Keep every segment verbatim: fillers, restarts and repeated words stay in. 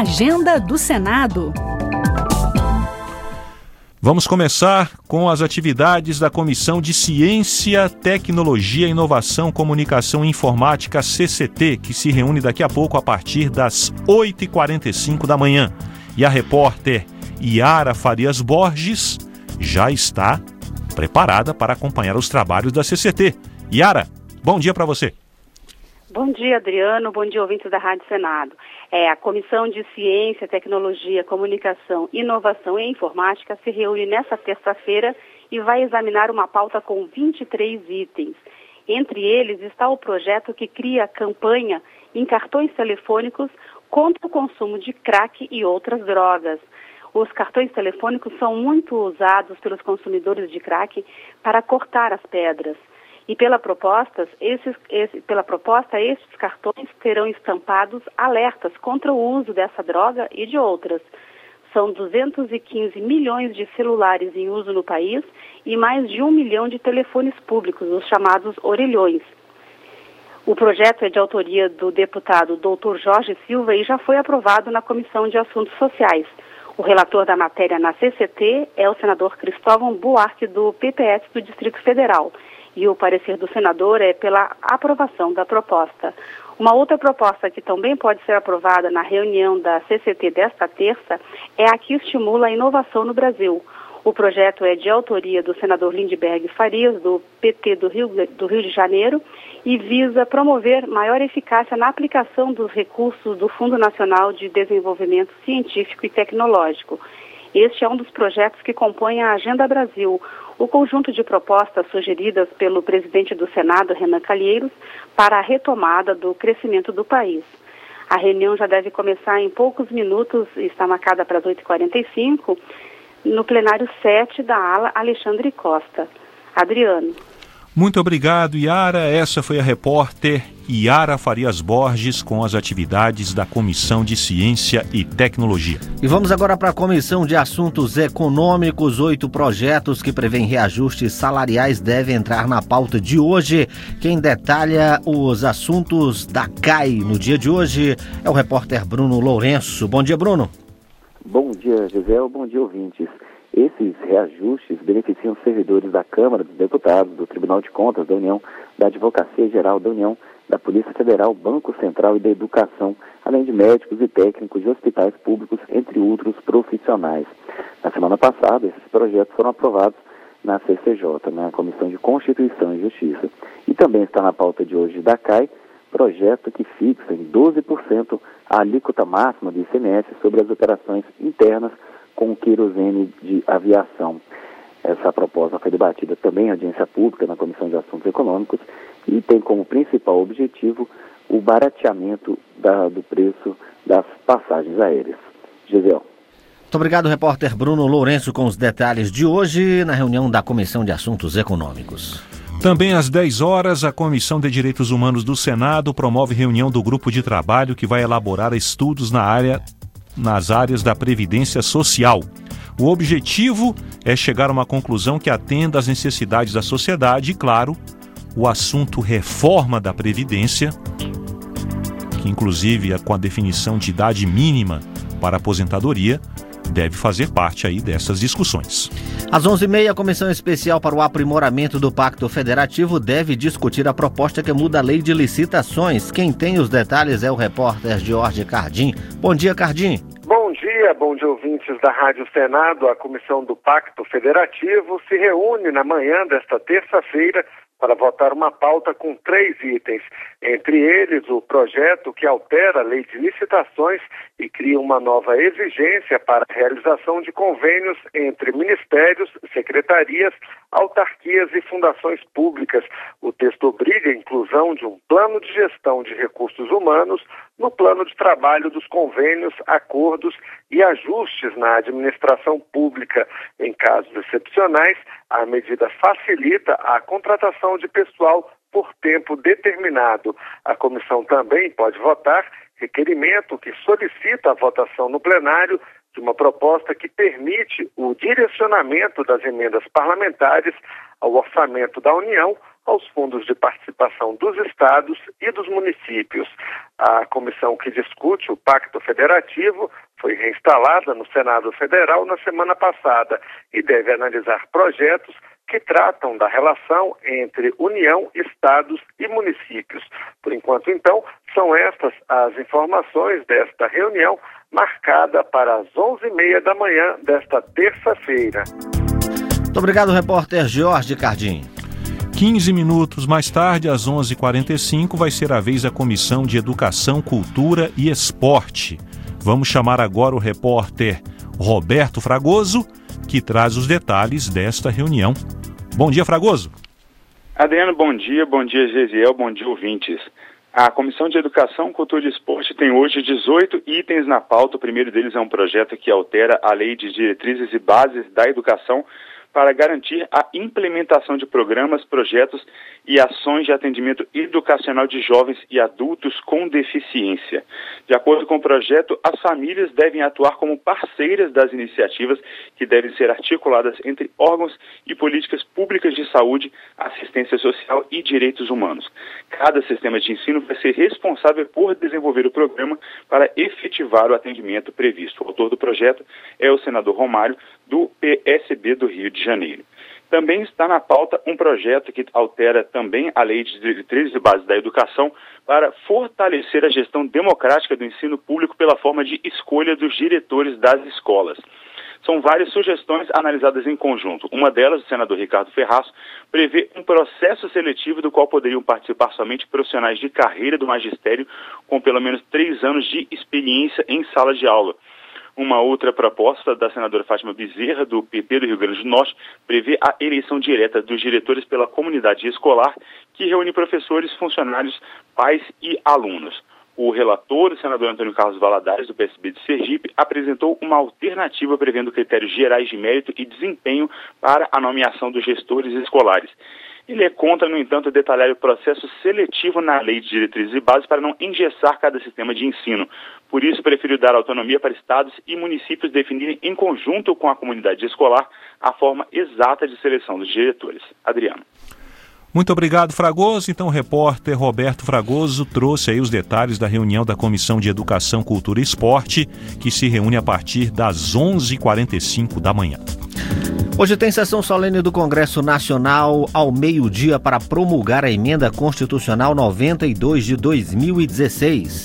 Agenda do Senado. Vamos começar com as atividades da Comissão de Ciência, Tecnologia, Inovação, Comunicação e Informática, C C T, que se reúne daqui a pouco a partir das oito e quarenta e cinco da manhã. E a repórter Yara Farias Borges já está preparada para acompanhar os trabalhos da C C T. Yara, bom dia para você. Bom dia, Adriano. Bom dia, ouvintes da Rádio Senado. É, a Comissão de Ciência, Tecnologia, Comunicação, Inovação e Informática se reúne nesta terça-feira e vai examinar uma pauta com vinte e três itens. Entre eles está o projeto que cria campanha em cartões telefônicos contra o consumo de crack e outras drogas. Os cartões telefônicos são muito usados pelos consumidores de crack para cortar as pedras. E pela proposta, esses, esse, pela proposta, esses cartões terão estampados alertas contra o uso dessa droga e de outras. São duzentos e quinze milhões de celulares em uso no país e mais de um milhão de telefones públicos, os chamados orelhões. O projeto é de autoria do deputado doutor Jorge Silva e já foi aprovado na Comissão de Assuntos Sociais. O relator da matéria na C C T é o senador Cristóvão Buarque, do P P S do Distrito Federal. E o parecer do senador é pela aprovação da proposta. Uma outra proposta que também pode ser aprovada na reunião da C C T desta terça é a que estimula a inovação no Brasil. O projeto é de autoria do senador Lindbergh Farias, do P T do Rio, do Rio de Janeiro, e visa promover maior eficácia na aplicação dos recursos do Fundo Nacional de Desenvolvimento Científico e Tecnológico. Este é um dos projetos que compõem a Agenda Brasil, o conjunto de propostas sugeridas pelo presidente do Senado, Renan Calheiros, para a retomada do crescimento do país. A reunião já deve começar em poucos minutos, está marcada para as oito e quarenta e cinco, no plenário sete da ala Alexandre Costa. Adriano. Muito obrigado, Yara. Essa foi a repórter Yara Farias Borges com as atividades da Comissão de Ciência e Tecnologia. E vamos agora para a Comissão de Assuntos Econômicos. Oito projetos que prevêem reajustes salariais devem entrar na pauta de hoje. Quem detalha os assuntos da C A I no dia de hoje é o repórter Bruno Lourenço. Bom dia, Bruno. Bom dia, Gisele. Bom dia, ouvintes. Esses reajustes beneficiam os servidores da Câmara dos Deputados, do Tribunal de Contas da União, da Advocacia Geral da União, da Polícia Federal, Banco Central e da Educação, além de médicos e técnicos de hospitais públicos, entre outros profissionais. Na semana passada, esses projetos foram aprovados na C C J, na Comissão de Constituição e Justiça. E também está na pauta de hoje da C A I, projeto que fixa em doze por cento a alíquota máxima do I C M S sobre as operações internas com o querosene de aviação. Essa proposta foi debatida também em audiência pública na Comissão de Assuntos Econômicos e tem como principal objetivo o barateamento da, do preço das passagens aéreas. Gisele. Muito obrigado, repórter Bruno Lourenço, com os detalhes de hoje na reunião da Comissão de Assuntos Econômicos. Também às dez horas, a Comissão de Direitos Humanos do Senado promove reunião do grupo de trabalho que vai elaborar estudos na área nas áreas da Previdência Social. O objetivo é chegar a uma conclusão que atenda às necessidades da sociedade e, claro, o assunto reforma da Previdência, que inclusive com a definição de idade mínima para aposentadoria, deve fazer parte aí dessas discussões. Às onze e meia, a Comissão Especial para o Aprimoramento do Pacto Federativo deve discutir a proposta que muda a lei de licitações. Quem tem os detalhes é o repórter Jorge Cardim. Bom dia, Cardim. Bom dia, bom dia, ouvintes da Rádio Senado. A Comissão do Pacto Federativo se reúne na manhã desta terça-feira para votar uma pauta com três itens, entre eles o projeto que altera a lei de licitações e cria uma nova exigência para a realização de convênios entre ministérios, secretarias, autarquias e fundações públicas. O texto obriga a inclusão de um plano de gestão de recursos humanos no plano de trabalho dos convênios, acordos e ajustes na administração pública. Em casos excepcionais, a medida facilita a contratação de pessoal por tempo determinado. A comissão também pode votar requerimento que solicita a votação no plenário de uma proposta que permite o direcionamento das emendas parlamentares ao orçamento da União aos fundos de participação dos estados e dos municípios. A comissão que discute o Pacto Federativo foi reinstalada no Senado Federal na semana passada e deve analisar projetos que tratam da relação entre União, estados e municípios. Por enquanto, então, são estas as informações desta reunião, marcada para as onze e meia da manhã desta terça-feira. Muito obrigado, repórter Jorge Cardim. quinze minutos mais tarde, às onze e quarenta e cinco, vai ser a vez da Comissão de Educação, Cultura e Esporte. Vamos chamar agora o repórter Roberto Fragoso, que traz os detalhes desta reunião. Bom dia, Fragoso. Adriano, bom dia. Bom dia, Gesiel. Bom dia, ouvintes. A Comissão de Educação, Cultura e Esporte tem hoje dezoito itens na pauta. O primeiro deles é um projeto que altera a Lei de Diretrizes e Bases da Educação para garantir a implementação de programas, projetos e ações de atendimento educacional de jovens e adultos com deficiência. De acordo com o projeto, as famílias devem atuar como parceiras das iniciativas que devem ser articuladas entre órgãos e políticas públicas de saúde, assistência social e direitos humanos. Cada sistema de ensino vai ser responsável por desenvolver o programa para efetivar o atendimento previsto. O autor do projeto é o senador Romário, do P S B do Rio de Janeiro. Também está na pauta um projeto que altera também a Lei de Diretrizes e Bases da Educação para fortalecer a gestão democrática do ensino público pela forma de escolha dos diretores das escolas. São várias sugestões analisadas em conjunto. Uma delas, o senador Ricardo Ferraz, prevê um processo seletivo do qual poderiam participar somente profissionais de carreira do magistério com pelo menos três anos de experiência em sala de aula. Uma outra proposta da senadora Fátima Bezerra, do P P do Rio Grande do Norte, prevê a eleição direta dos diretores pela comunidade escolar, que reúne professores, funcionários, pais e alunos. O relator, o senador Antônio Carlos Valadares, do P S B de Sergipe, apresentou uma alternativa prevendo critérios gerais de mérito e desempenho para a nomeação dos gestores escolares. Ele é contra, no entanto, detalhar o processo seletivo na Lei de Diretrizes e Bases para não engessar cada sistema de ensino. Por isso, preferiu dar autonomia para estados e municípios definirem em conjunto com a comunidade escolar a forma exata de seleção dos diretores. Adriano. Muito obrigado, Fragoso. Então, o repórter Roberto Fragoso trouxe aí os detalhes da reunião da Comissão de Educação, Cultura e Esporte, que se reúne a partir das onze e quarenta e cinco da manhã. Hoje tem sessão solene do Congresso Nacional ao meio-dia para promulgar a Emenda Constitucional noventa e dois de dois mil e dezesseis.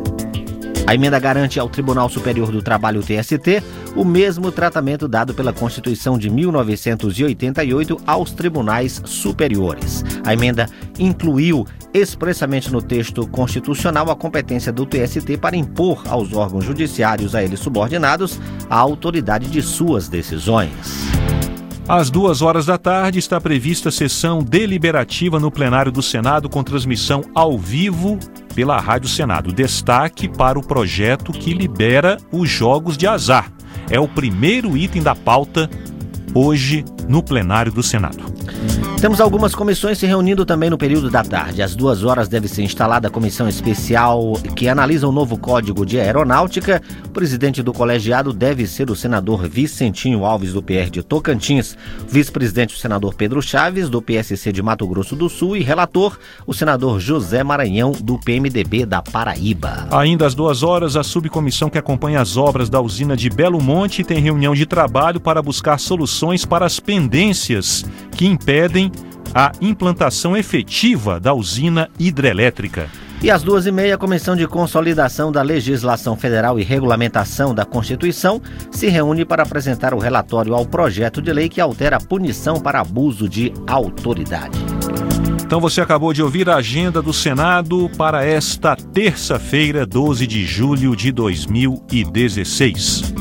A emenda garante ao Tribunal Superior do Trabalho, T S T, o mesmo tratamento dado pela Constituição de mil novecentos e oitenta e oito aos tribunais superiores. A emenda incluiu expressamente no texto constitucional a competência do T S T para impor aos órgãos judiciários a eles subordinados a autoridade de suas decisões. Às duas horas da tarde está prevista sessão deliberativa no plenário do Senado com transmissão ao vivo pela Rádio Senado. Destaque para o projeto que libera os jogos de azar. É o primeiro item da pauta hoje no plenário do Senado. Temos algumas comissões se reunindo também no período da tarde. Às duas horas deve ser instalada a comissão especial que analisa o novo Código de Aeronáutica. O presidente do colegiado deve ser o senador Vicentinho Alves, do P R de Tocantins. Vice-presidente, o senador Pedro Chaves, do P S C de Mato Grosso do Sul. E relator, o senador José Maranhão, do P M D B da Paraíba. Ainda às duas horas, a subcomissão que acompanha as obras da usina de Belo Monte tem reunião de trabalho para buscar soluções para as pendências que impedem a implantação efetiva da usina hidrelétrica. E às duas e meia, a Comissão de Consolidação da Legislação Federal e Regulamentação da Constituição se reúne para apresentar o relatório ao projeto de lei que altera a punição para abuso de autoridade. Então você acabou de ouvir a agenda do Senado para esta terça-feira, doze de julho de dois mil e dezesseis.